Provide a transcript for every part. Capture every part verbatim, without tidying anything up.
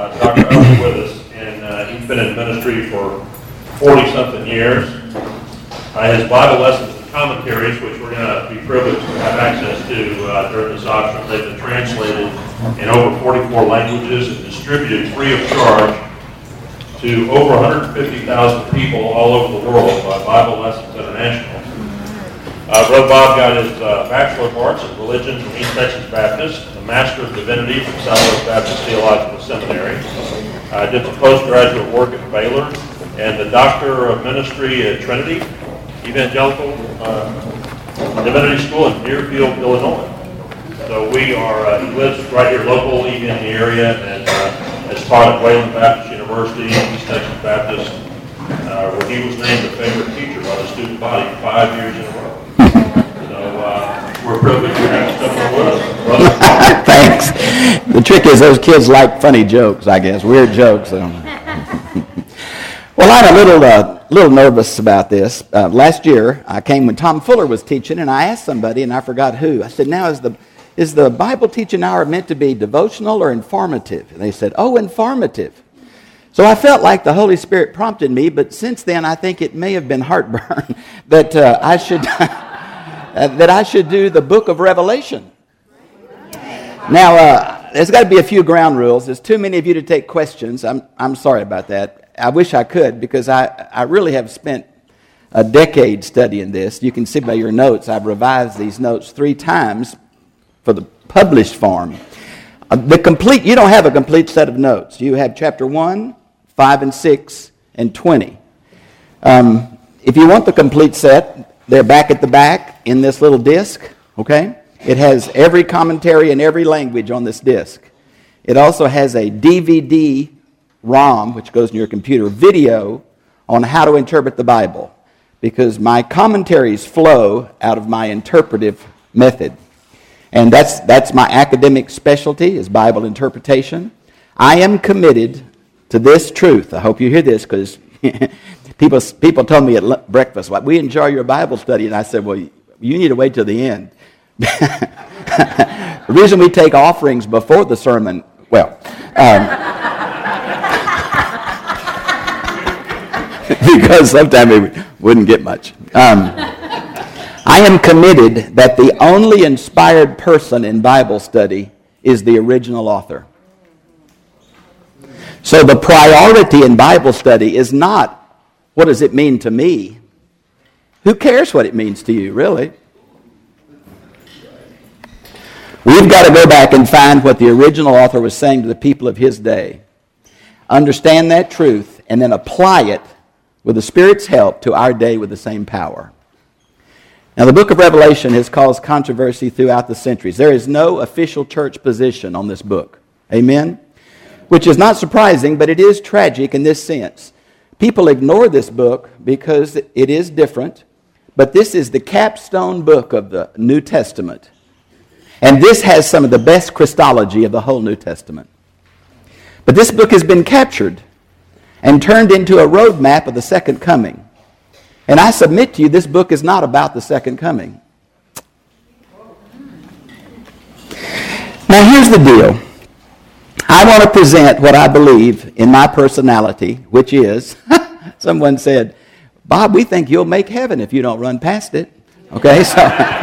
uh, Doctor Owen with us, and uh, he's been in ministry for forty-something years. Uh, his Bible lessons and commentaries, which we're going to be privileged to have access to uh, during this auction, they've been translated in over forty-four languages and distributed free of charge to over one hundred fifty thousand people all over the world by Bible Lessons International. Uh, Brother Bob got his uh, Bachelor of Arts in Religion from East Texas Baptist, a Master of Divinity from Southwest Baptist Theological Seminary, uh, did some postgraduate work at Baylor, and the Doctor of Ministry at Trinity Evangelical uh, Divinity School in Deerfield, Illinois. So we are, uh, he lives right here local, even in the area, and uh, has taught at Wayland Baptist University, East Texas Baptist, uh, where he was named the favorite teacher by the student body five years in a row. So uh, we're privileged to have someone with us. Brother. Thanks. The trick is those kids like funny jokes, I guess, weird jokes. So. Well, I'm a little uh, little nervous about this. Uh, last year, I came when Tom Fuller was teaching, and I asked somebody, and I forgot who. I said, now, is the is the Bible teaching hour meant to be devotional or informative? And they said, oh, informative. So I felt like the Holy Spirit prompted me, but since then, I think it may have been heartburn that uh, I should uh, that I should do the book of Revelation. Now, uh, there's got to be a few ground rules. There's too many of you to take questions. I'm I'm sorry about that. I wish I could, because I, I really have spent a decade studying this. You can see by your notes, I've revised these notes three times for the published form. Uh, the complete, you don't have a complete set of notes. You have chapter one, five and six, and twenty. Um, if you want the complete set, they're back at the back in this little disc, okay? It has every commentary in every language on this disc. It also has a D V D ROM, which goes in your computer, video on how to interpret the Bible, because my commentaries flow out of my interpretive method. And that's that's my academic specialty, is Bible interpretation. I am committed to this truth. I hope you hear this, because people people told me at breakfast, well, we enjoy your Bible study. And I said, well, you need to wait till the end. The reason we take offerings before the sermon, well... Um, because sometimes we wouldn't get much. Um, I am committed that the only inspired person in Bible study is the original author. So the priority in Bible study is not, what does it mean to me? Who cares what it means to you, really? We've got to go back and find what the original author was saying to the people of his day. Understand that truth and then apply it with the Spirit's help to our day with the same power. Now, the book of Revelation has caused controversy throughout the centuries. There is no official church position on this book. Amen? Which is not surprising, but it is tragic in this sense. People ignore this book because it is different, but this is the capstone book of the New Testament. And this has some of the best Christology of the whole New Testament. But this book has been captured and turned into a roadmap of the second coming. And I submit to you, this book is not about the second coming. Now here's the deal. I want to present what I believe in my personality, which is, someone said, Bob, we think you'll make heaven if you don't run past it. Okay, so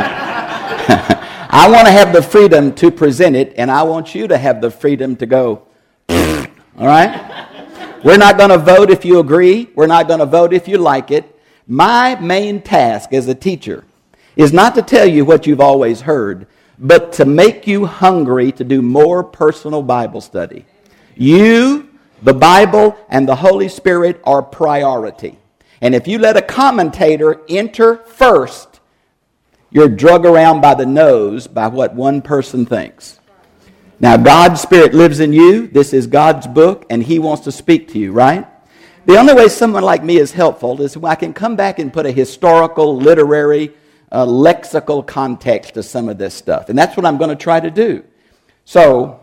I want to have the freedom to present it, and I want you to have the freedom to go, all right? We're not going to vote if you agree. We're not going to vote if you like it. My main task as a teacher is not to tell you what you've always heard, but to make you hungry to do more personal Bible study. You, the Bible, and the Holy Spirit are priority. And if you let a commentator enter first, you're drug around by the nose by what one person thinks. Now, God's Spirit lives in you. This is God's book, and He wants to speak to you, right? The only way someone like me is helpful is when I can come back and put a historical, literary, uh, lexical context to some of this stuff. And that's what I'm going to try to do. So,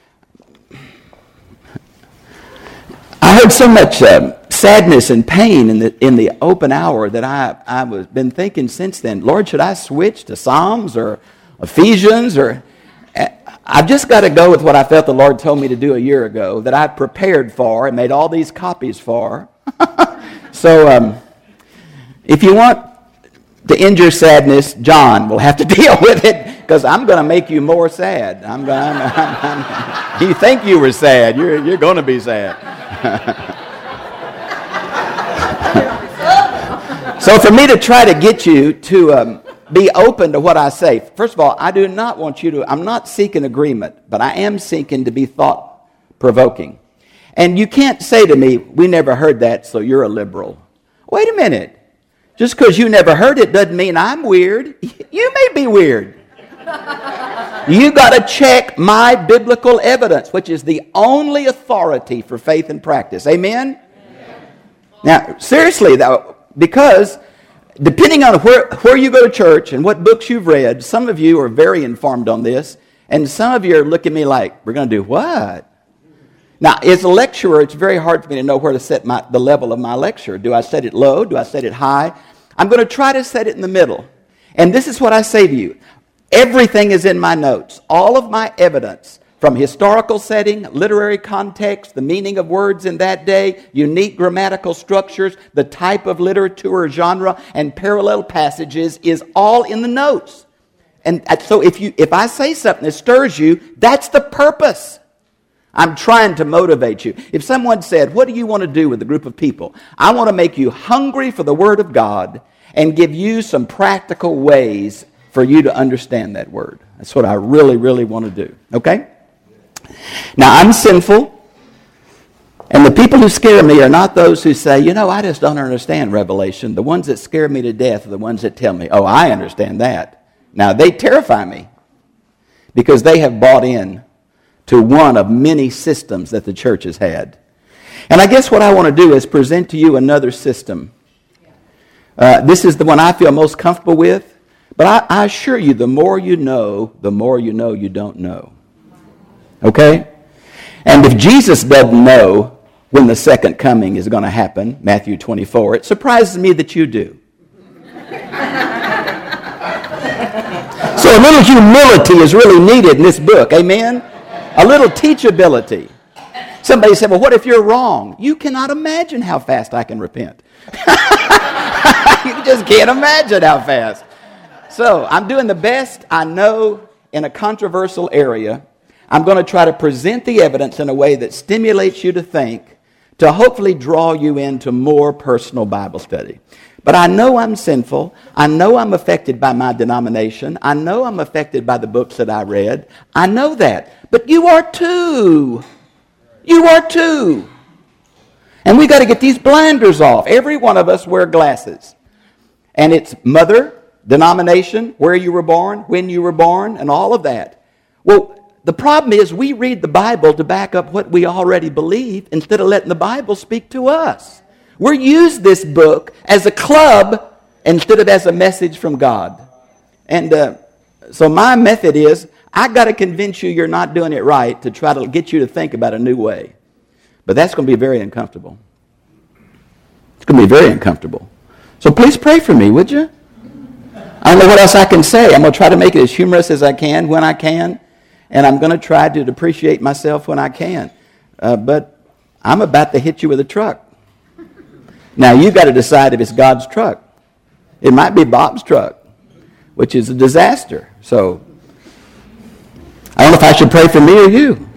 I heard so much uh, sadness and pain in the in the open hour that I, I've been thinking since then, Lord, should I switch to Psalms or Ephesians? Or I've just got to go with what I felt the Lord told me to do a year ago, that I prepared for and made all these copies for. So um, if you want to end your sadness, John will have to deal with it, because I'm going to make you more sad. I'm going. I'm, I'm, I'm, you think you were sad? You're you're going to be sad. So for me to try to get you to um, be open to what I say, first of all, I do not want you to. I'm not seeking agreement, but I am seeking to be thought provoking. And you can't say to me, "We never heard that, so you're a liberal." Wait a minute. Just because you never heard it doesn't mean I'm weird. You may be weird. You got to check my biblical evidence, which is the only authority for faith and practice. Amen? Amen. Now, seriously, though, because depending on where, where you go to church and what books you've read, some of you are very informed on this, and some of you are looking at me like, we're going to do what? Now, as a lecturer, it's very hard for me to know where to set my, the level of my lecture. Do I set it low? Do I set it high? I'm going to try to set it in the middle. And this is what I say to you. Everything is in my notes. All of my evidence, from historical setting, literary context, the meaning of words in that day, unique grammatical structures, the type of literature or genre, and parallel passages, is all in the notes. And so if you, if I say something that stirs you, that's the purpose. I'm trying to motivate you. If someone said, what do you want to do with a group of people? I want to make you hungry for the Word of God and give you some practical ways for you to understand that Word. That's what I really, really want to do. Okay? Now, I'm sinful, and the people who scare me are not those who say, you know, I just don't understand Revelation. The ones that scare me to death are the ones that tell me, oh, I understand that. Now, they terrify me because they have bought in to one of many systems that the church has had. And I guess what I want to do is present to you another system. Uh, this is the one I feel most comfortable with, but I, I assure you, the more you know, the more you know you don't know. Okay? And if Jesus doesn't know when the second coming is going to happen, Matthew twenty-four, it surprises me that you do. So a little humility is really needed in this book. Amen? A little teachability. Somebody said, well, what if you're wrong? You cannot imagine how fast I can repent. You just can't imagine how fast. So I'm doing the best I know in a controversial area. I'm going to try to present the evidence in a way that stimulates you to think, to hopefully draw you into more personal Bible study. But I know I'm sinful. I know I'm affected by my denomination. I know I'm affected by the books that I read. I know that. But you are too. You are too. And we got to get these blinders off. Every one of us wear glasses. And it's mother, denomination, where you were born, when you were born, and all of that. Well, the problem is we read the Bible to back up what we already believe instead of letting the Bible speak to us. We're used this book as a club instead of as a message from God. And uh, so my method is, I got to convince you you're not doing it right to try to get you to think about a new way. But that's going to be very uncomfortable. It's going to be very uncomfortable. So please pray for me, would you? I don't know what else I can say. I'm going to try to make it as humorous as I can when I can. And I'm going to try to appreciate myself when I can. Uh, but I'm about to hit you with a truck. Now, you've got to decide if it's God's truck. It might be Bob's truck, which is a disaster. So, I don't know if I should pray for me or you.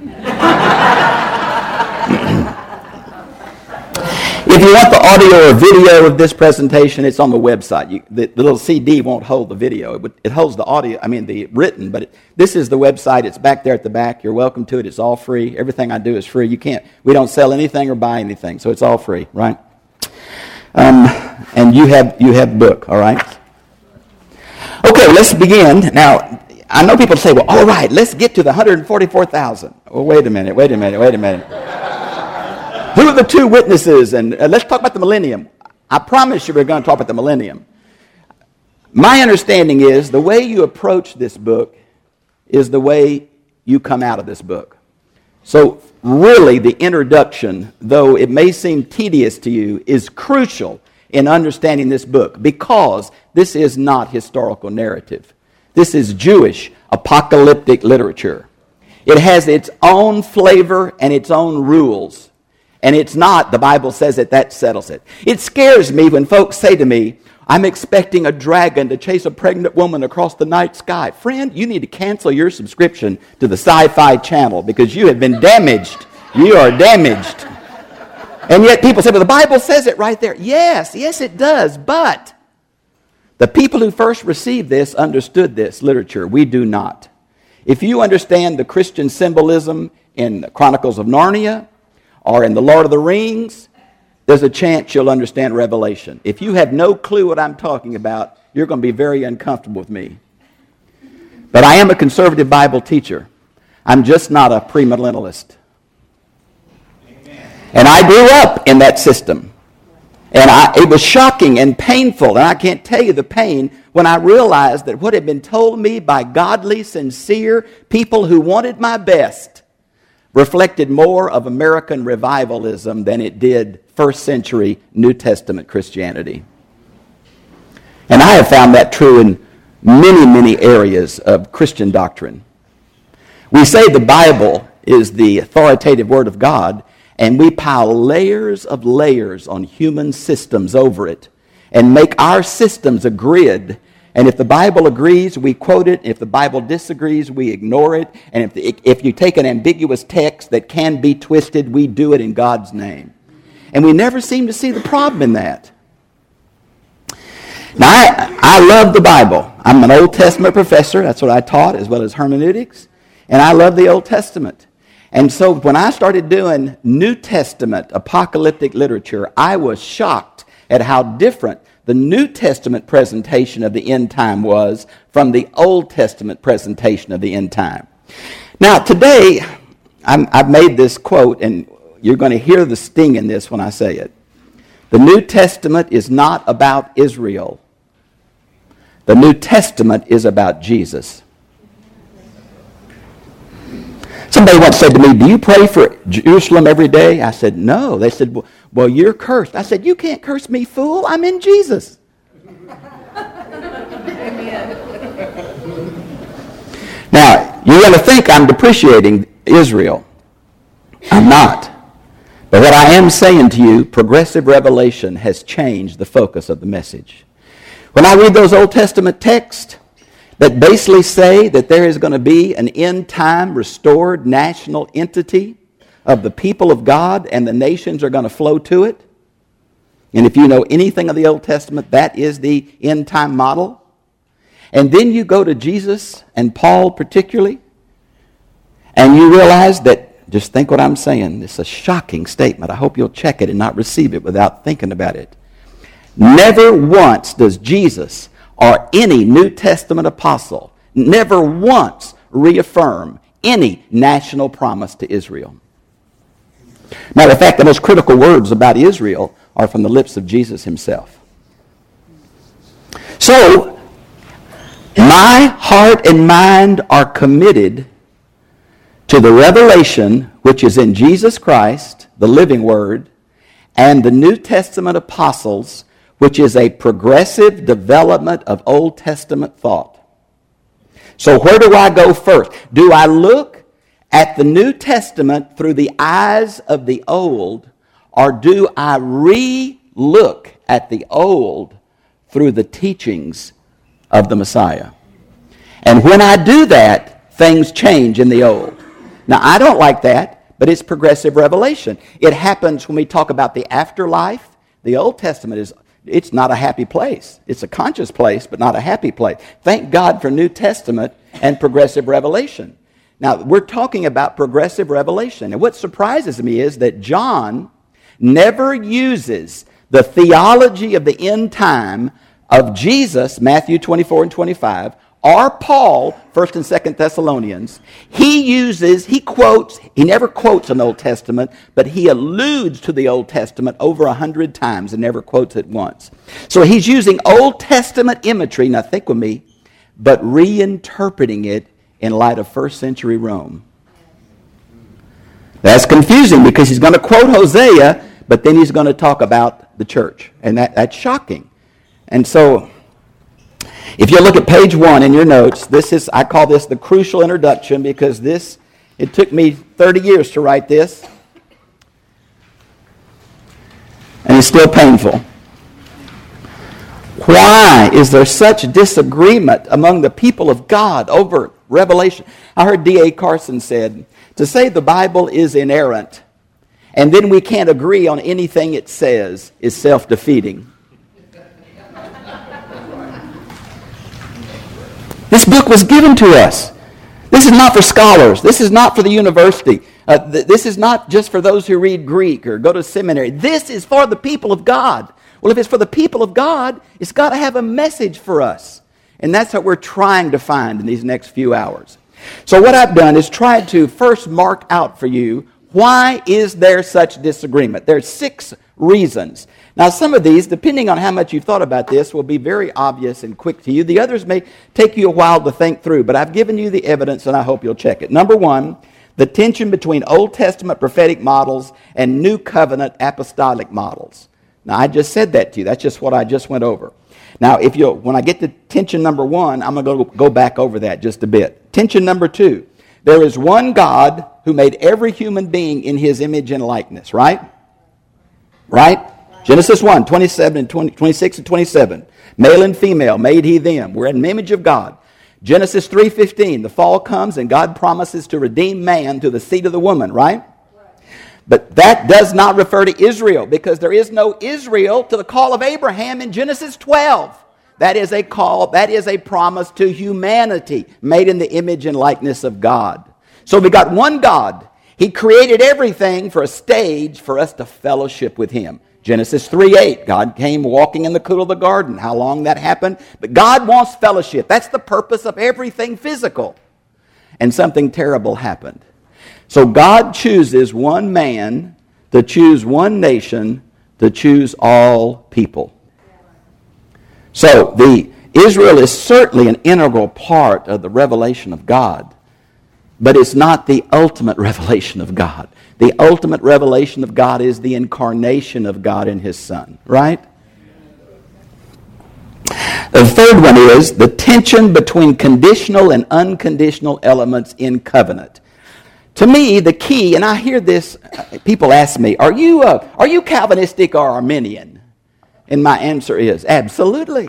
If you want the audio or video of this presentation, it's on the website. You, the, the little C D won't hold the video. It, it holds the audio, I mean the written, but it, this is the website. It's back there at the back. You're welcome to it. It's all free. Everything I do is free. You can't, we don't sell anything or buy anything, so it's all free, right? Um, and you have you have book, all right? Okay, let's begin. Now, I know people say, well, all right, let's get to the one hundred forty-four thousand. Well, wait a minute, wait a minute, wait a minute. Who are the two witnesses? And uh, let's talk about the millennium. I promise you we're going to talk about the millennium. My understanding is the way you approach this book is the way you come out of this book. So really the introduction, though it may seem tedious to you, is crucial in understanding this book because this is not historical narrative. This is Jewish apocalyptic literature. It has its own flavor and its own rules. And it's not, the Bible says that that settles it. It scares me when folks say to me, I'm expecting a dragon to chase a pregnant woman across the night sky. Friend, you need to cancel your subscription to the Sci-Fi Channel because you have been damaged. You are damaged. And yet people say, well, the Bible says it right there. Yes, yes it does, but the people who first received this understood this literature. We do not. If you understand the Christian symbolism in the Chronicles of Narnia or in the Lord of the Rings, there's a chance you'll understand Revelation. If you have no clue what I'm talking about, you're going to be very uncomfortable with me. But I am a conservative Bible teacher. I'm just not a premillennialist. And I grew up in that system. And I, it was shocking and painful, and I can't tell you the pain when I realized that what had been told me by godly, sincere people who wanted my best reflected more of American revivalism than it did first century New Testament Christianity. And I have found that true in many, many areas of Christian doctrine. We say the Bible is the authoritative Word of God, and we pile layers of layers on human systems over it and make our systems a grid. And if the Bible agrees, we quote it. If the Bible disagrees, we ignore it. And if, the, if you take an ambiguous text that can be twisted, we do it in God's name. And we never seem to see the problem in that. Now, I, I love the Bible. I'm an Old Testament professor. That's what I taught, as well as hermeneutics. And I love the Old Testament. And so when I started doing New Testament apocalyptic literature, I was shocked at how different the New Testament presentation of the end time was from the Old Testament presentation of the end time. Now, today, I'm, I've made this quote, and you're going to hear the sting in this when I say it. The New Testament is not about Israel. The New Testament is about Jesus. Somebody once said to me, do you pray for Jerusalem every day? I said, no. They said, well, well, you're cursed. I said, you can't curse me, fool. I'm in Jesus. Now, you're going to think I'm depreciating Israel. I'm not. But what I am saying to you, progressive revelation has changed the focus of the message. When I read those Old Testament texts that basically say that there is going to be an end-time restored national entity of the people of God and the nations are going to flow to it. And if you know anything of the Old Testament, that is the end-time model. And then you go to Jesus and Paul particularly, and you realize that, just think what I'm saying, it's a shocking statement. I hope you'll check it and not receive it without thinking about it. Never once does Jesus or any New Testament apostle never once reaffirm any national promise to Israel. Matter of fact, the most critical words about Israel are from the lips of Jesus himself. So, my heart and mind are committed to the revelation which is in Jesus Christ, the living Word, and the New Testament apostles, which is a progressive development of Old Testament thought. So where do I go first? Do I look at the New Testament through the eyes of the Old, or do I re-look at the Old through the teachings of the Messiah? And when I do that, things change in the Old. Now, I don't like that, but it's progressive revelation. It happens when we talk about the afterlife. The Old Testament is It's not a happy place. It's a conscious place, but not a happy place. Thank God for New Testament and progressive revelation. Now, we're talking about progressive revelation. And what surprises me is that John never uses the theology of the end time of Jesus, Matthew twenty-four and twenty-five, or Paul, First and Second Thessalonians. He uses, he quotes, he never quotes an Old Testament, but he alludes to the Old Testament over a hundred times and never quotes it once. So he's using Old Testament imagery, now think with me, but reinterpreting it in light of first century Rome. That's confusing because he's going to quote Hosea, but then he's going to talk about the church. And that, that's shocking. And so, if you look at page one in your notes, this is, I call this the crucial introduction because this It took me thirty years to write this. And it's still painful. Why is there such disagreement among the people of God over Revelation? I heard D A Carson said, to say the Bible is inerrant and then we can't agree on anything it says is self-defeating. This book was given to us. This is not for scholars. This is not for the university. Uh, th- this is not just for those who read Greek or go to seminary. This is for the people of God. Well, if it's for the people of God, it's got to have a message for us. And that's what we're trying to find in these next few hours. So what I've done is tried to first mark out for you, why is there such disagreement? There are six reasons. Now, some of these, depending on how much you've thought about this, will be very obvious and quick to you. The others may take you a while to think through, but I've given you the evidence and I hope you'll check it. Number one, the tension between Old Testament prophetic models and New Covenant apostolic models. Now, I just said that to you. That's just what I just went over. Now, if you when I get to tension number one, I'm going to go back over that just a bit. Tension number two, there is one God who made every human being in his image and likeness, right? Right? Genesis one, twenty-seven and twenty, twenty-six and twenty-seven. Male and female made he them. We're in the image of God. Genesis three fifteen, the fall comes and God promises to redeem man to the seed of the woman, right? But that does not refer to Israel because there is no Israel to the call of Abraham in Genesis twelve. That is a call, that is a promise to humanity made in the image and likeness of God. So we got one God. He created everything for a stage for us to fellowship with him. Genesis three eight, God came walking in the cool of the garden. How long that happened? But God wants fellowship. That's the purpose of everything physical. And something terrible happened. So God chooses one man to choose one nation to choose all people. So the Israel is certainly an integral part of the revelation of God, but it's not the ultimate revelation of God. The ultimate revelation of God is the incarnation of God in his Son, right? The third one is the tension between conditional and unconditional elements in covenant. To me, the key, and I hear this, people ask me, are you uh, are you Calvinistic or Arminian? And my answer is, absolutely.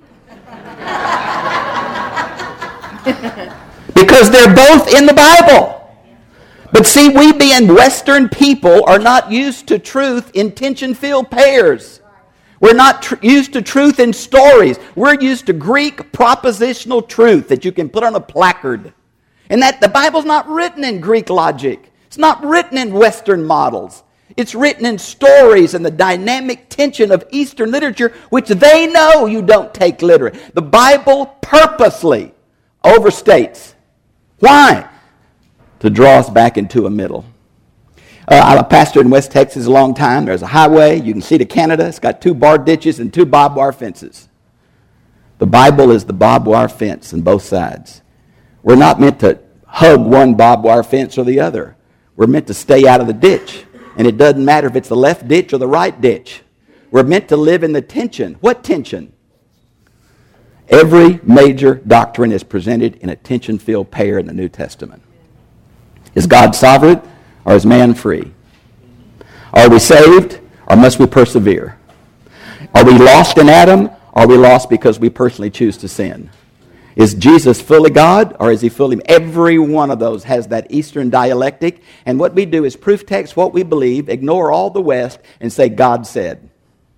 Because they're both in the Bible. But see, we being Western people are not used to truth in tension-filled pairs. We're not tr- used to truth in stories. We're used to Greek propositional truth that you can put on a placard. And that the Bible's not written in Greek logic. It's not written in Western models. It's written in stories and the dynamic tension of Eastern literature, which they know you don't take literally. The Bible purposely overstates. Why? To draw us back into a middle. Uh, I'm a pastor in West Texas a long time. There's a highway. You can see to Canada. It's got two bar ditches and two barbed wire fences. The Bible is the barbed wire fence on both sides. We're not meant to hug one barbed wire fence or the other. We're meant to stay out of the ditch. And it doesn't matter if it's the left ditch or the right ditch. We're meant to live in the tension. What tension? Every major doctrine is presented in a tension-filled pair in the New Testament. Is God sovereign or is man free? Are we saved or must we persevere? Are we lost in Adam or are we lost because we personally choose to sin? Is Jesus fully God or is he fully... Every one of those has that Eastern dialectic. And what we do is proof text what we believe, ignore all the West, and say God said.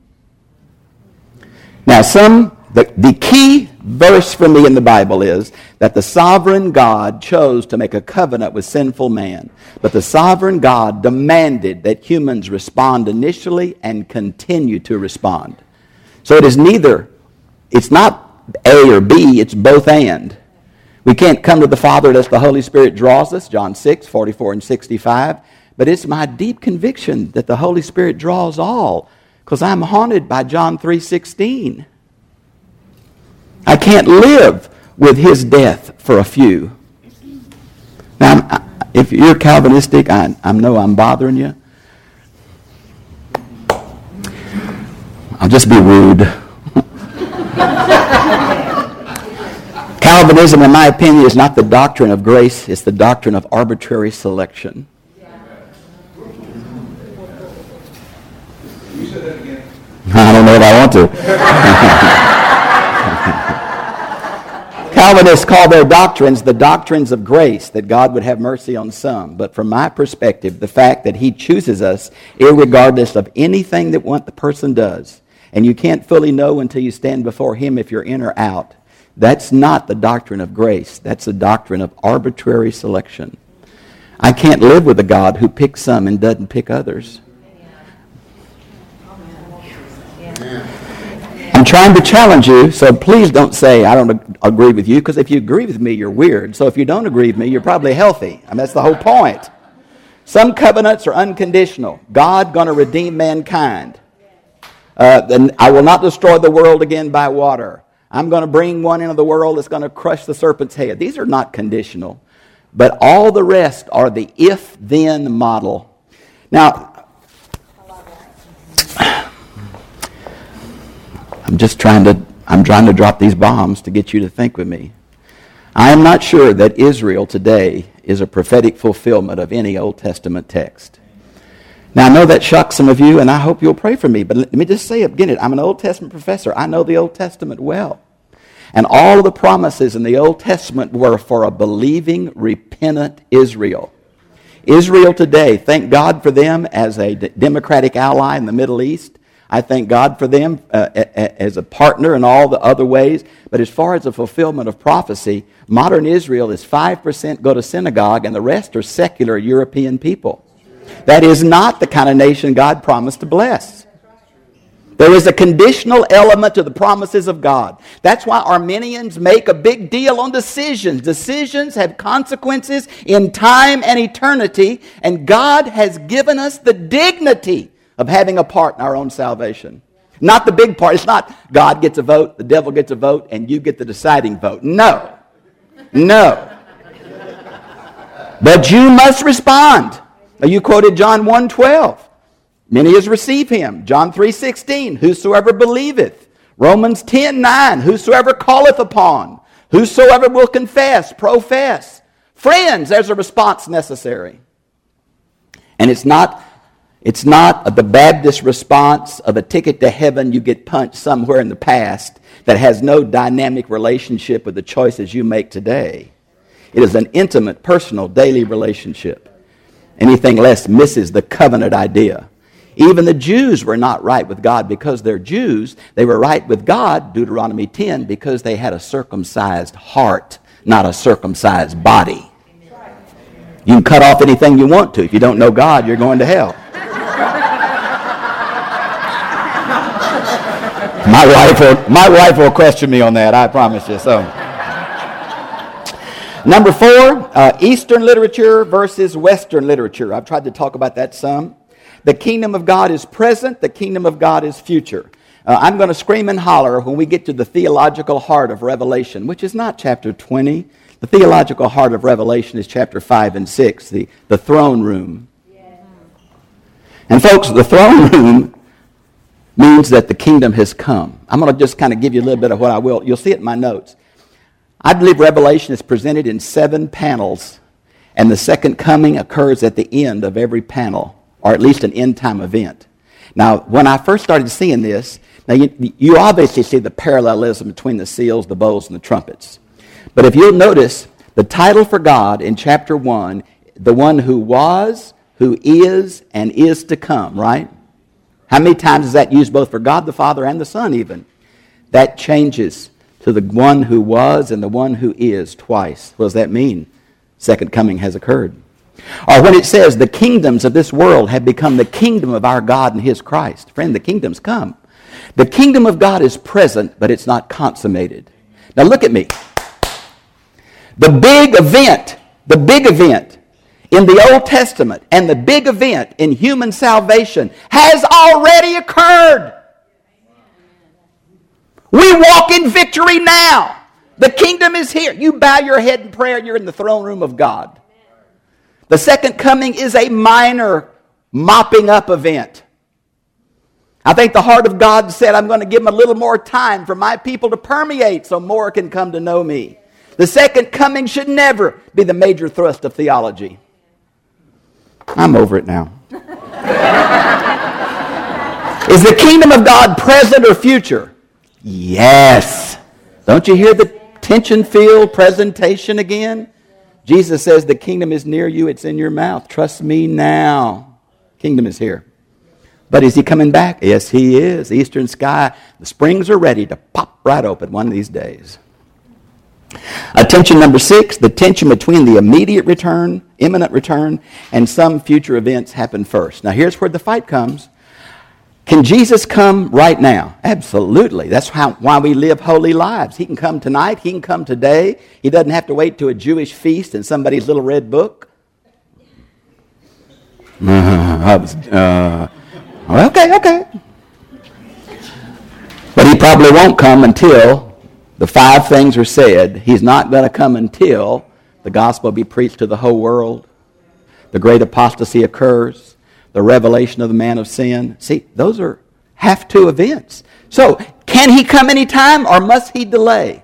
Now some... The, the key verse for me in the Bible is that the sovereign God chose to make a covenant with sinful man. But the sovereign God demanded that humans respond initially and continue to respond. So it is neither... It's not A or B, it's both and. We can't come to the Father unless the Holy Spirit draws us, John six, forty-four and sixty-five. But it's my deep conviction that the Holy Spirit draws all, because I'm haunted by John three sixteen. I can't live with his death for a few. Now, I'm, if you're Calvinistic, I, I know I'm bothering you. I'll just be rude. Calvinism, in my opinion, is not the doctrine of grace, it's the doctrine of arbitrary selection. You said that again. I don't know if I want to. Calvinists call their doctrines the doctrines of grace, that God would have mercy on some. But from my perspective, the fact that He chooses us irregardless of anything that what the person does, and you can't fully know until you stand before Him if you're in or out, that's not the doctrine of grace. That's the doctrine of arbitrary selection. I can't live with a God who picks some and doesn't pick others. I'm trying to challenge you, so please don't say I don't ag- agree with you, because if you agree with me, you're weird. So if you don't agree with me, you're probably healthy. I mean, that's the whole point. Some covenants are unconditional. God going to redeem mankind. Uh, then I will not destroy the world again by water. I'm going to bring one into the world that's going to crush the serpent's head. These are not conditional. But all the rest are the if-then model. Now, I'm just trying to, I'm trying to drop these bombs to get you to think with me. I am not sure that Israel today is a prophetic fulfillment of any Old Testament text. Now, I know that shocks some of you, and I hope you'll pray for me, but let me just say again, I'm an Old Testament professor. I know the Old Testament well. And all of the promises in the Old Testament were for a believing, repentant Israel. Israel today, thank God for them as a democratic ally in the Middle East. I thank God for them uh, a, a, as a partner in all the other ways. But as far as the fulfillment of prophecy, modern Israel is five percent go to synagogue and the rest are secular European people. That is not the kind of nation God promised to bless. There is a conditional element to the promises of God. That's why Arminians make a big deal on decisions. Decisions have consequences in time and eternity, and God has given us the dignity of having a part in our own salvation. Not the big part. It's not God gets a vote, the devil gets a vote, and you get the deciding vote. No. No. But you must respond. Now, you quoted John one twelve. Many has received him. John three sixteen. Whosoever believeth. Romans ten nine. Whosoever calleth upon. Whosoever will confess, profess. Friends, there's a response necessary. And it's not, it's not the Baptist response of a ticket to heaven you get punched somewhere in the past that has no dynamic relationship with the choices you make today. It is an intimate, personal, daily relationship. Anything less misses the covenant idea. Even the Jews were not right with God because they're Jews. They were right with God, Deuteronomy ten, because they had a circumcised heart, not a circumcised body. You can cut off anything you want to. If you don't know God, you're going to hell. My wife will, my wife will question me on that, I promise you. So, number four, uh, Eastern literature versus Western literature. I've tried to talk about that some. The kingdom of God is present. The kingdom of God is future. Uh, I'm going to scream and holler when we get to the theological heart of Revelation, which is not chapter twenty. The theological heart of Revelation is chapter five and six, the, the throne room. Yeah. And folks, the throne room means that the kingdom has come. I'm going to just kind of give you a little bit of what I will. You'll see it in my notes. I believe Revelation is presented in seven panels, and the second coming occurs at the end of every panel, or at least an end-time event. Now, when I first started seeing this, now you, you obviously see the parallelism between the seals, the bowls, and the trumpets. But if you'll notice, the title for God in chapter one, the one who was, who is, and is to come, right? How many times is that used both for God the Father and the Son even? That changes to the one who was and the one who is twice. What does that mean? Second coming has occurred. Or when it says the kingdoms of this world have become the kingdom of our God and His Christ. Friend, the kingdom's come. The kingdom of God is present, but it's not consummated. Now look at me. The big event, the big event in the Old Testament and the big event in human salvation has already occurred. We walk in victory now. The kingdom is here. You bow your head in prayer, you're in the throne room of God. The second coming is a minor mopping up event. I think the heart of God said, I'm going to give them a little more time for my people to permeate so more can come to know me. The second coming should never be the major thrust of theology. I'm over it now. Is the kingdom of God present or future? Yes. Don't you hear the tension-filled presentation again? Jesus says the kingdom is near you, it's in your mouth. Trust me now. Kingdom is here. But is he coming back? Yes, he is. The eastern sky, the springs are ready to pop right open one of these days. Attention number six, the tension between the immediate return, imminent return, and some future events happen first. Now here's where the fight comes. Can Jesus come right now? Absolutely. That's how, why we live holy lives. He can come tonight. He can come today. He doesn't have to wait to a Jewish feast in somebody's little red book. Uh, I was, uh, okay, okay. But he probably won't come until the five things are said. He's not going to come until the gospel be preached to the whole world. The great apostasy occurs. The revelation of the man of sin. See, those are have to events. So, can he come anytime or must he delay?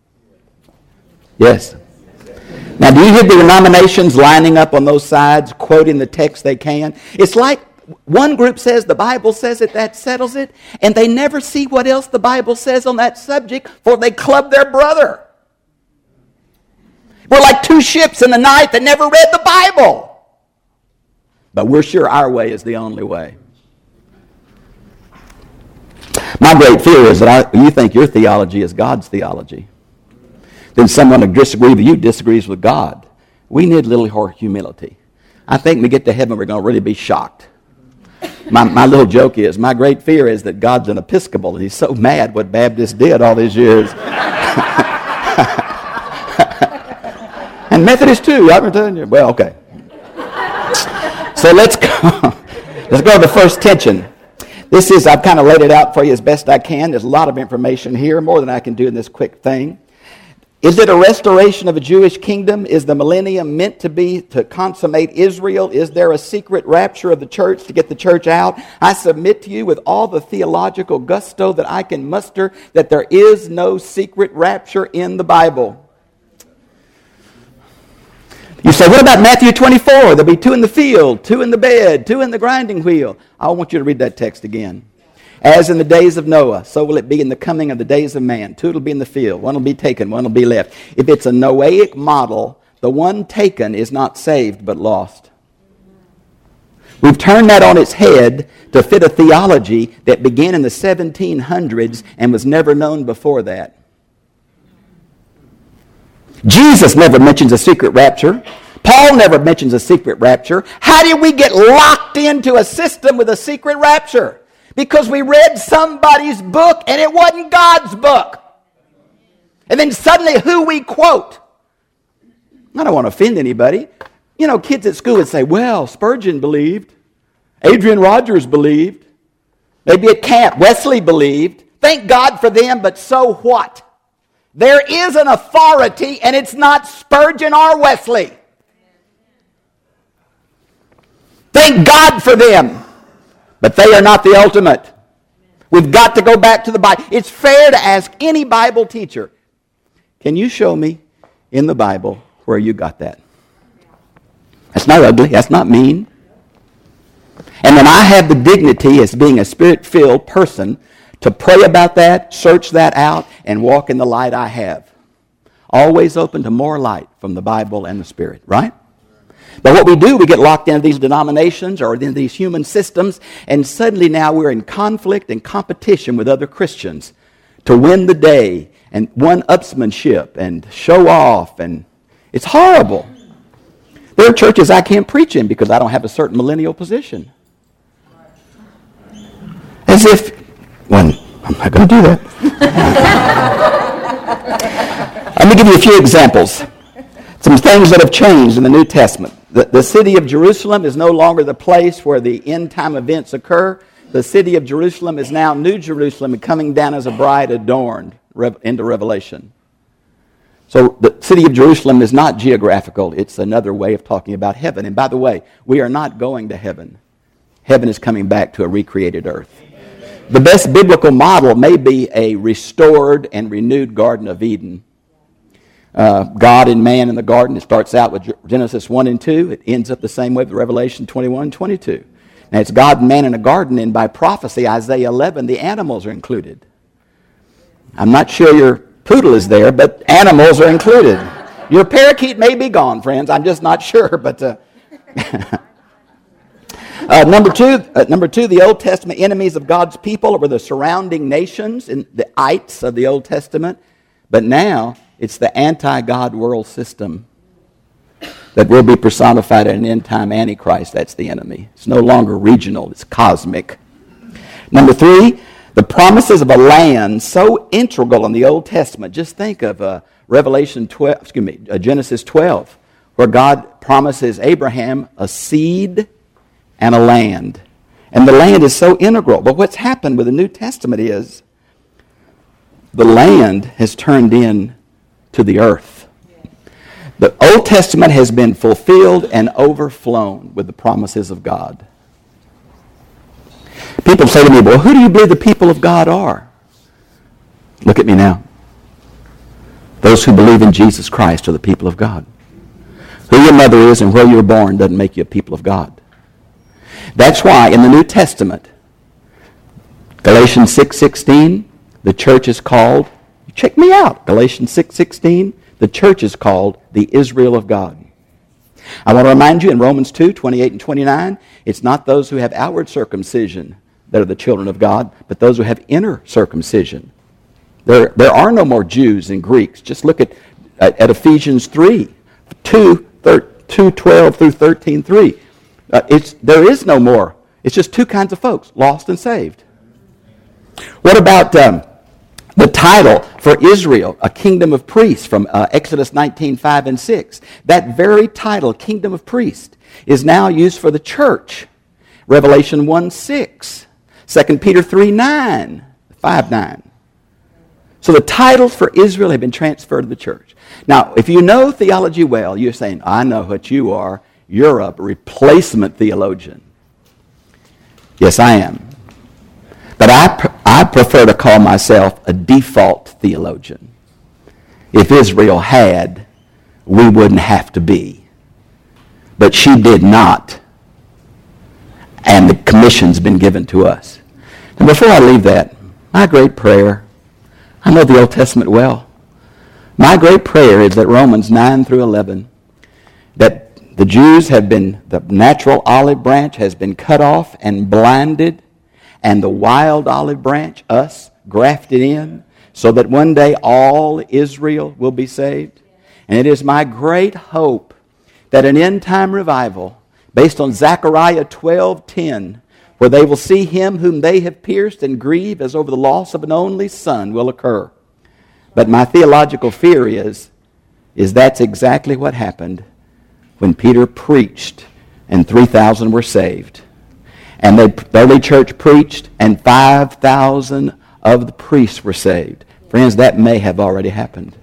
Yes. Now, do you hear the denominations lining up on those sides, quoting the text they can? It's like one group says the Bible says it, that settles it, and they never see what else the Bible says on that subject, for they club their brother. We're like two ships in the night that never read the Bible. But we're sure our way is the only way. My great fear is that I, you think your theology is God's theology. Then someone who disagrees with you disagrees with God. We need a little more humility. I think when we get to heaven, we're going to really be shocked. My, my little joke is, my great fear is that God's an Episcopal, and he's so mad what Baptists did all these years. And Methodists too, I'm telling you. Well, okay. So let's go. Let's go to the first tension. This is, I've kind of laid it out for you as best I can. There's a lot of information here, more than I can do in this quick thing. Is it a restoration of a Jewish kingdom? Is the millennium meant to be to consummate Israel? Is there a secret rapture of the church to get the church out? I submit to you with all the theological gusto that I can muster that there is no secret rapture in the Bible. You say, what about Matthew twenty-four? There'll be two in the field, two in the bed, two in the grinding wheel. I want you to read that text again. As in the days of Noah, so will it be in the coming of the days of man. Two will be in the field, one will be taken, one will be left. If it's a Noahic model, the one taken is not saved but lost. We've turned that on its head to fit a theology that began in the seventeen hundreds and was never known before that. Jesus never mentions a secret rapture. Paul never mentions a secret rapture. How did we get locked into a system with a secret rapture? Because we read somebody's book and it wasn't God's book. And then suddenly who we quote. I don't want to offend anybody. You know, kids at school would say, well, Spurgeon believed. Adrian Rogers believed. Maybe at camp, Wesley believed. Thank God for them, but so what? There is an authority, and it's not Spurgeon or Wesley. Thank God for them, but they are not the ultimate. We've got to go back to the Bible. It's fair to ask any Bible teacher, can you show me in the Bible where you got that? That's not ugly. That's not mean. And then I have the dignity as being a Spirit-filled person to pray about that, search that out, and walk in the light I have. Always open to more light from the Bible and the Spirit, right? But what we do, we get locked into these denominations or into these human systems, and suddenly now we're in conflict and competition with other Christians to win the day and one-upsmanship and show off, and it's horrible. There are churches I can't preach in because I don't have a certain millennial position. As if, well, I'm not going to do that. Let me give you a few examples. Some things that have changed in the New Testament. The, the city of Jerusalem is no longer the place where the end-time events occur. The city of Jerusalem is now New Jerusalem and coming down as a bride adorned into Revelation. So the city of Jerusalem is not geographical. It's another way of talking about heaven. And by the way, we are not going to heaven. Heaven is coming back to a recreated earth. The best biblical model may be a restored and renewed Garden of Eden. uh, God and man in the garden. It starts out with Genesis one and two. It ends up the same way with Revelation twenty-one and twenty-two. Now, it's God and man in a garden, and by prophecy, Isaiah eleven, the animals are included. I'm not sure your poodle is there, but animals are included. Your parakeet may be gone, friends. I'm just not sure, but... Uh, Uh, number two, uh, number two, the Old Testament enemies of God's people were the surrounding nations, in the ites of the Old Testament. But now it's the anti-God world system that will be personified in an end-time Antichrist. That's the enemy. It's no longer regional; it's cosmic. Number three, the promises of a land so integral in the Old Testament. Just think of uh, Revelation twelve, excuse me, uh, Genesis twelve, where God promises Abraham a seed and a land. And the land is so integral. But what's happened with the New Testament is the land has turned in to the earth. The Old Testament has been fulfilled and overflown with the promises of God. People say to me, well, who do you believe the people of God are? Look at me now. Those who believe in Jesus Christ are the people of God. Who your mother is and where you were born doesn't make you a people of God. That's why in the New Testament, Galatians six sixteen, the church is called, check me out, Galatians six sixteen, the church is called the Israel of God. I want to remind you in Romans two twenty-eight and twenty-nine, it's not those who have outward circumcision that are the children of God, but those who have inner circumcision. There, there are no more Jews and Greeks. Just look at, at, at Ephesians three, two, twelve through thirteen three. Uh, it's, there is no more. It's just two kinds of folks, lost and saved. What about um, the title for Israel, a kingdom of priests from uh, Exodus nineteen five and six? That very title, kingdom of priests, is now used for the church. Revelation one six, Second Peter three nine, five nine. So the titles for Israel have been transferred to the church. Now, if you know theology well, you're saying, I know what you are. You're a replacement theologian. Yes, I am. But I, pr- I prefer to call myself a default theologian. If Israel had, we wouldn't have to be. But she did not. And the commission's been given to us. And before I leave that, my great prayer, I know the Old Testament well. My great prayer is that Romans nine through eleven, that the Jews have been, the natural olive branch has been cut off and blinded, and the wild olive branch, us, grafted in, so that one day all Israel will be saved. And it is my great hope that an end-time revival, based on Zechariah twelve ten, where they will see him whom they have pierced and grieve as over the loss of an only son, will occur. But my theological fear is, is that's exactly what happened when Peter preached and three thousand were saved. And the early church preached and five thousand of the priests were saved. Friends, that may have already happened.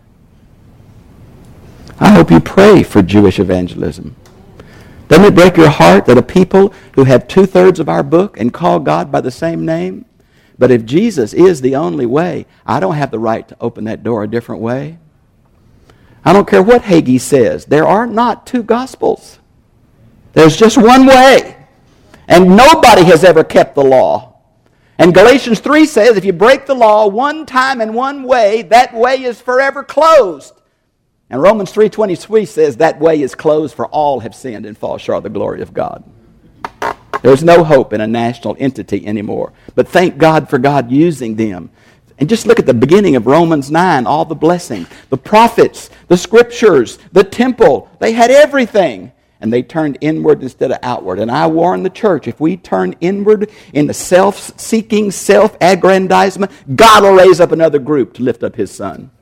I hope you pray for Jewish evangelism. Doesn't it break your heart that a people who have two-thirds of our book and call God by the same name? But if Jesus is the only way, I don't have the right to open that door a different way. I don't care what Hagee says. There are not two gospels. There's just one way. And nobody has ever kept the law. And Galatians three says if you break the law one time and one way, that way is forever closed. And Romans three twenty-three says that way is closed for all have sinned and fall short of the glory of God. There's no hope in a national entity anymore. But thank God for God using them. And just look at the beginning of Romans nine, all the blessings. The prophets, the scriptures, the temple, they had everything. And they turned inward instead of outward. And I warn the church, if we turn inward into self-seeking, self-aggrandizement, God will raise up another group to lift up his son.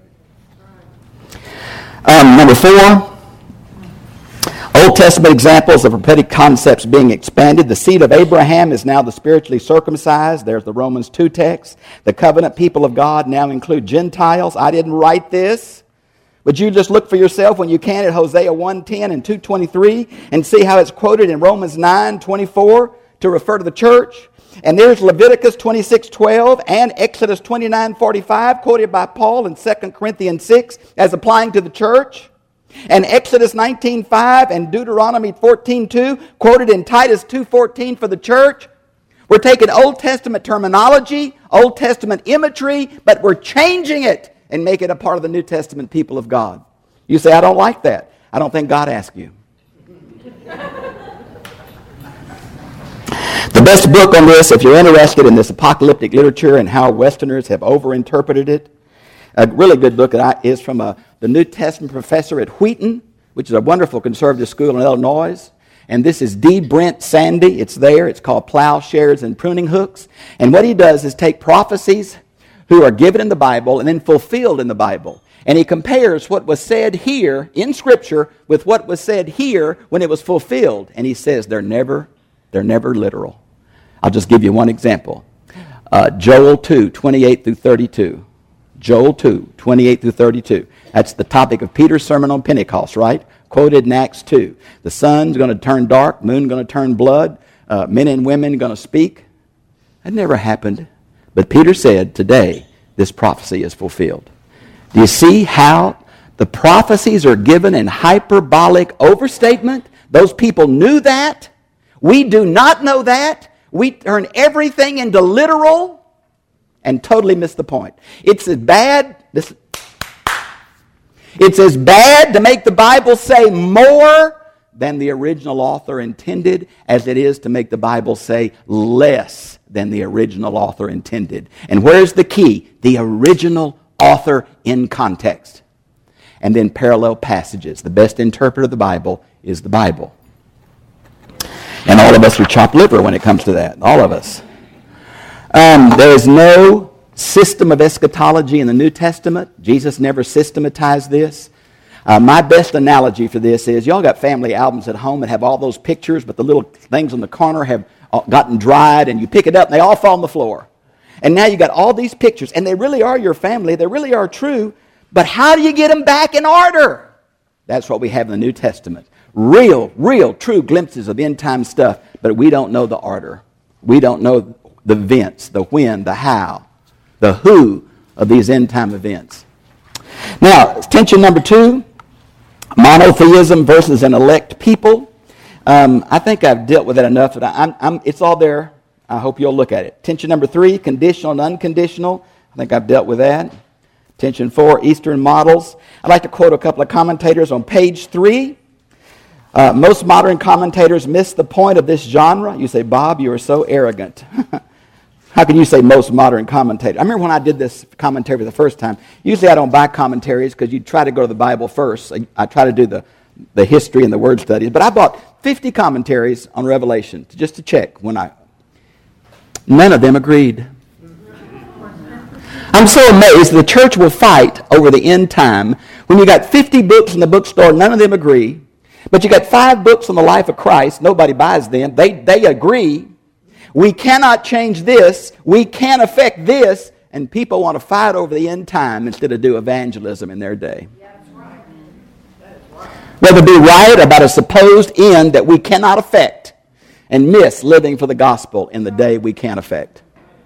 Um, number four, Old Testament examples of prophetic concepts being expanded. The seed of Abraham is now the spiritually circumcised. There's the Romans two text. The covenant people of God now include Gentiles. I didn't write this. But you just look for yourself when you can at Hosea one ten and two twenty-three and see how it's quoted in Romans nine twenty-four to refer to the church. And there's Leviticus twenty-six twelve and Exodus twenty-nine forty-five, quoted by Paul in Second Corinthians six as applying to the church. And Exodus nineteen five and Deuteronomy fourteen two, quoted in Titus two fourteen for the church. We're taking Old Testament terminology, Old Testament imagery, but we're changing it and making it a part of the New Testament people of God. You say, I don't like that. I don't think God asked you. The best book on this, if you're interested in this apocalyptic literature and how Westerners have overinterpreted it, a really good book is from a, the New Testament professor at Wheaton, which is a wonderful conservative school in Illinois. And this is D. Brent Sandy. It's there. It's called Plowshares and Pruning Hooks. And what he does is take prophecies who are given in the Bible and then fulfilled in the Bible. And he compares what was said here in Scripture with what was said here when it was fulfilled. And he says they're never, they're never literal. I'll just give you one example. Uh, Joel two, twenty-eight through thirty-two. Joel two, twenty-eight through thirty-two. That's the topic of Peter's sermon on Pentecost, right? Quoted in Acts two. The sun's going to turn dark, moon going to turn blood, uh, men and women going to speak. That never happened. But Peter said, today, this prophecy is fulfilled. Do you see how the prophecies are given in hyperbolic overstatement? Those people knew that. We do not know that. We turn everything into literal and totally miss the point. It's as bad, this, it's as bad to make the Bible say more than the original author intended as it is to make the Bible say less than the original author intended. And where's the key? The original author in context. And then parallel passages. The best interpreter of the Bible is the Bible. And all of us are chopped liver when it comes to that. All of us. Um, there is no system of eschatology in the New Testament. Jesus never systematized this. Uh, my best analogy for this is, y'all got family albums at home that have all those pictures, but the little things on the corner have gotten dried, and you pick it up and they all fall on the floor. And now you got all these pictures, and they really are your family. They really are true. But how do you get them back in order? That's what we have in the New Testament. Real, real, true glimpses of end-time stuff, but we don't know the order. We don't know the events, the when, the how, the who of these end-time events. Now, tension number two, monotheism versus an elect people. Um, I think I've dealt with that enough. That I'm, I'm, it's all there. I hope you'll look at it. Tension number three, conditional and unconditional. I think I've dealt with that. Tension four, Eastern models. I'd like to quote a couple of commentators on page three. Uh, most modern commentators miss the point of this genre. You say, Bob, you are so arrogant. How can you say most modern commentators? I remember when I did this commentary for the first time. Usually I don't buy commentaries because you try to go to the Bible first. I, I try to do the, the history and the word studies. But I bought fifty commentaries on Revelation to, just to check when I... None of them agreed. I'm so amazed the church will fight over the end time when you got fifty books in the bookstore, none of them agree. But you got five books on the life of Christ, nobody buys them. They, they agree. We cannot change this. We can't affect this. And people want to fight over the end time instead of do evangelism in their day. Yeah, that's right. That's right. Rather be right about a supposed end that we cannot affect and miss living for the gospel in the day we can't affect.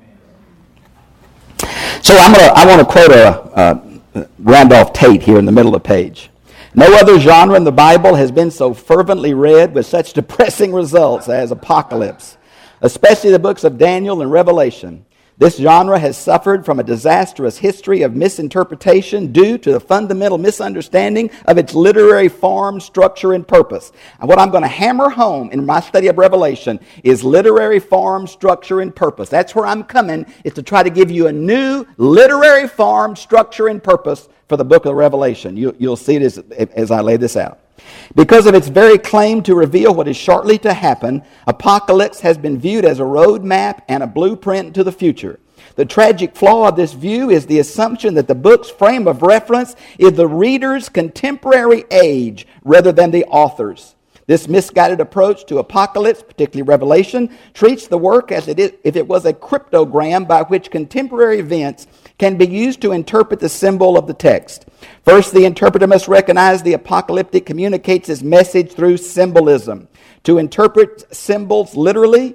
So I'm gonna, I want to quote a, a Randolph Tate here in the middle of the page. No other genre in the Bible has been so fervently read with such depressing results as Apocalypse, especially the books of Daniel and Revelation. This genre has suffered from a disastrous history of misinterpretation due to the fundamental misunderstanding of its literary form, structure, and purpose. And what I'm going to hammer home in my study of Revelation is literary form, structure, and purpose. That's where I'm coming, is to try to give you a new literary form, structure, and purpose for the book of Revelation. You, you'll see it as, as I lay this out. Because of its very claim to reveal what is shortly to happen, Apocalypse has been viewed as a roadmap and a blueprint to the future. The tragic flaw of this view is the assumption that the book's frame of reference is the reader's contemporary age rather than the author's. This misguided approach to Apocalypse, particularly Revelation, treats the work as it is, if it was a cryptogram by which contemporary events can be used to interpret the symbol of the text. First, the interpreter must recognize the apocalyptic communicates its message through symbolism. To interpret symbols literally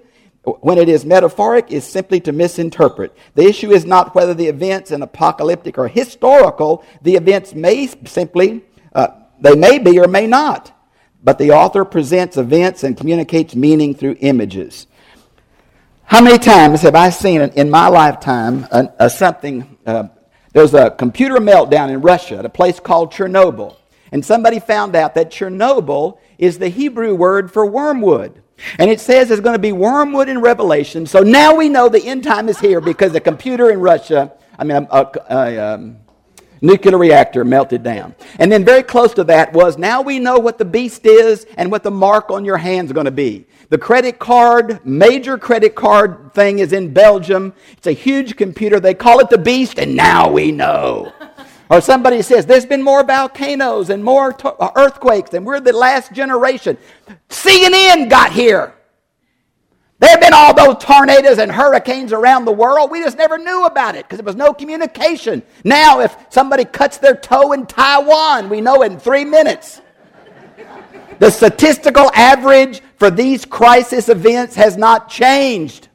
when it is metaphoric, is simply to misinterpret. The issue is not whether the events in apocalyptic are historical. The events may simply, uh, they may be or may not. But the author presents events and communicates meaning through images. How many times have I seen in my lifetime a, a something, uh, there was a computer meltdown in Russia at a place called Chernobyl. And somebody found out that Chernobyl is the Hebrew word for wormwood. And it says there's going to be wormwood in Revelation. So now we know the end time is here because the computer in Russia, I mean, a, a, a um, nuclear reactor melted down. And then very close to that was, now we know what the beast is and what the mark on your hand is going to be. The credit card, major credit card thing is in Belgium. It's a huge computer. They call it the beast, and now we know. Or somebody says, there's been more volcanoes and more to- earthquakes, and we're the last generation. C N N got here. There have been all those tornadoes and hurricanes around the world. We just never knew about it because there was no communication. Now, if somebody cuts their toe in Taiwan, we know it in three minutes. The statistical average for these crisis events has not changed.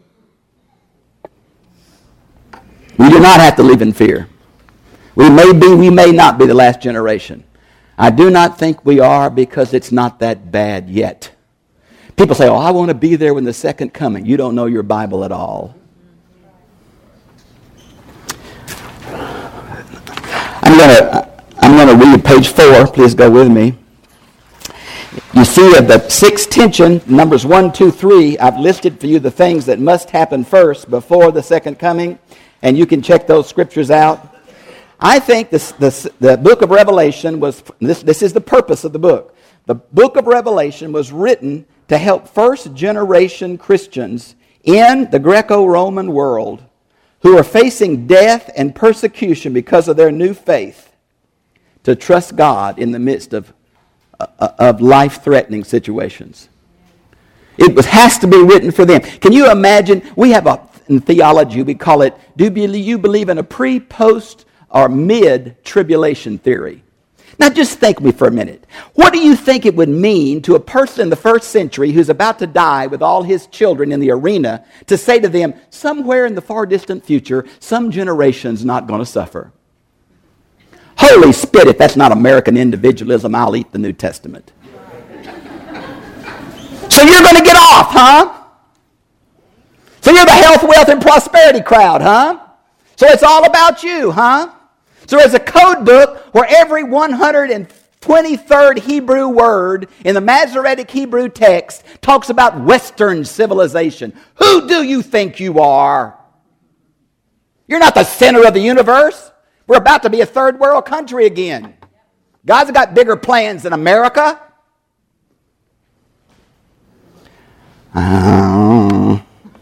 We do not have to live in fear. We may be, we may not be the last generation. I do not think we are because it's not that bad yet. People say, oh, I want to be there when the second coming. You don't know your Bible at all. I'm going to I'm going to read page four. Please go with me. You see of the sixth tension, numbers one, two, three, I've listed for you the things that must happen first before the second coming, and you can check those scriptures out. I think this, this, the book of Revelation was, this, this is the purpose of the book. The book of Revelation was written to help first generation Christians in the Greco-Roman world who are facing death and persecution because of their new faith to trust God in the midst of, uh, of life-threatening situations. It was, has to be written for them. Can you imagine? We have a, in theology, we call it, do you believe in a pre, post, or mid-tribulation theory? Now just think with me for a minute. What do you think it would mean to a person in the first century who's about to die with all his children in the arena to say to them, somewhere in the far distant future, some generation's not going to suffer? Holy spit, if that's not American individualism, I'll eat the New Testament. So you're going to get off, huh? So you're the health, wealth, and prosperity crowd, huh? So it's all about you, huh? So there's a code book where every one hundred twenty-third Hebrew word in the Masoretic Hebrew text talks about Western civilization. Who do you think you are? You're not the center of the universe. We're about to be a third world country again. God's got bigger plans than America. Uh,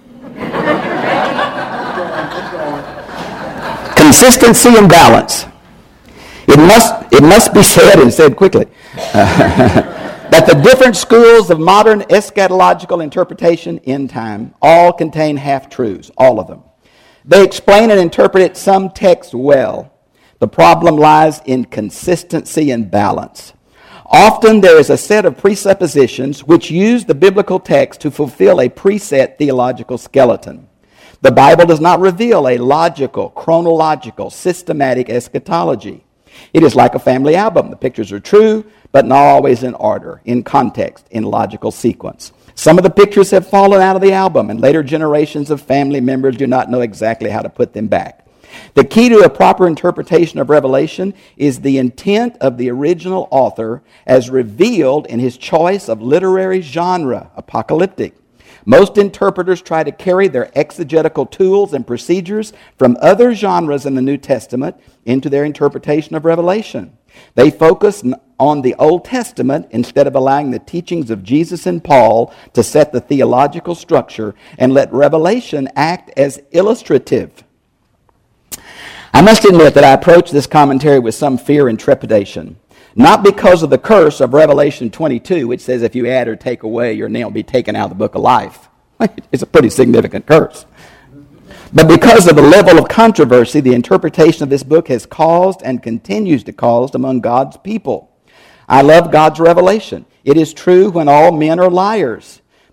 Consistency and balance. It must, it must be said, and said quickly, uh, that the different schools of modern eschatological interpretation in time all contain half-truths, all of them. They explain and interpret some text well. The problem lies in consistency and balance. Often there is a set of presuppositions which use the biblical text to fulfill a preset theological skeleton. The Bible does not reveal a logical, chronological, systematic eschatology. It is like a family album. The pictures are true, but not always in order, in context, in logical sequence. Some of the pictures have fallen out of the album, and later generations of family members do not know exactly how to put them back. The key to a proper interpretation of Revelation is the intent of the original author as revealed in his choice of literary genre, apocalyptic. Most interpreters try to carry their exegetical tools and procedures from other genres in the New Testament into their interpretation of Revelation. They focus on the Old Testament instead of allowing the teachings of Jesus and Paul to set the theological structure and let Revelation act as illustrative. I must admit that I approach this commentary with some fear and trepidation. Not because of the curse of Revelation twenty-two, which says if you add or take away, your name will be taken out of the book of life. It's a pretty significant curse. But because of the level of controversy the interpretation of this book has caused and continues to cause among God's people. I love God's revelation. It is true when all men are liars.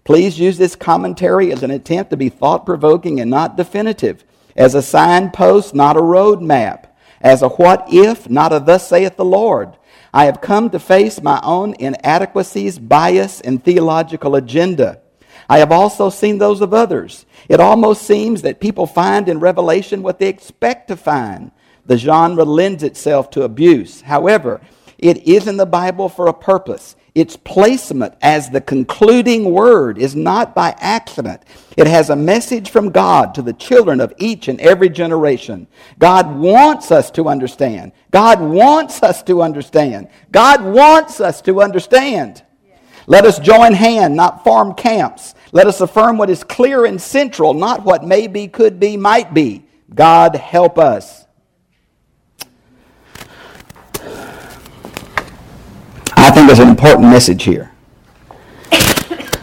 Please use this commentary as an attempt to be thought-provoking and not definitive, as a signpost, not a road map, as a what if, not a thus saith the Lord. I have come to face my own inadequacies, bias, and theological agenda. I have also seen those of others. It almost seems that people find in Revelation what they expect to find. The genre lends itself to abuse. However, it is in the Bible for a purpose. Its placement as the concluding word is not by accident. It has a message from God to the children of each and every generation. God wants us to understand. God wants us to understand. God wants us to understand. Let us join hand, not form camps. Let us affirm what is clear and central, not what may be, could be, might be. God help us. I think there's an important message here. It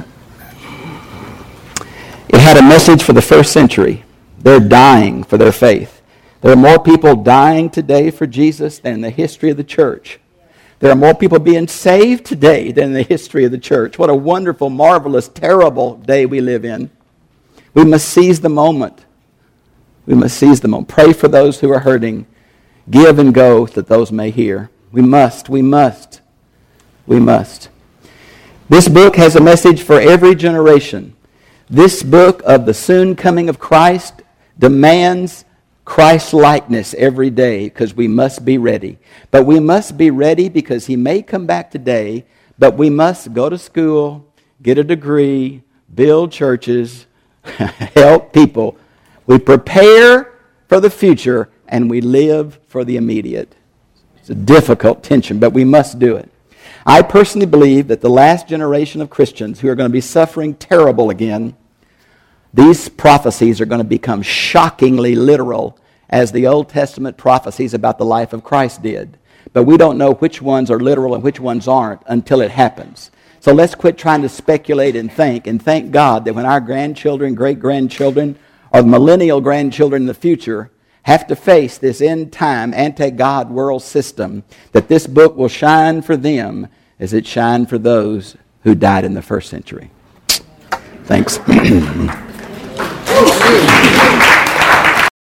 had a message for the first century. They're dying for their faith. There are more people dying today for Jesus than in the history of the church. There are more people being saved today than in the history of the church. What a wonderful, marvelous, terrible day we live in. We must seize the moment. We must seize the moment. Pray for those who are hurting. Give and go that those may hear. We must, we must. We must. This book has a message for every generation. This book of the soon coming of Christ demands Christ-likeness every day because we must be ready. But we must be ready because He may come back today, but we must go to school, get a degree, build churches, help people. We prepare for the future and we live for the immediate. It's a difficult tension, but we must do it. I personally believe that the last generation of Christians who are going to be suffering terrible again, these prophecies are going to become shockingly literal as the Old Testament prophecies about the life of Christ did. But we don't know which ones are literal and which ones aren't until it happens. So let's quit trying to speculate and think, and thank God that when our grandchildren, great-grandchildren, or millennial grandchildren in the future have to face this end-time, anti-God world system, that this book will shine for them as it shined for those who died in the first century. Thanks.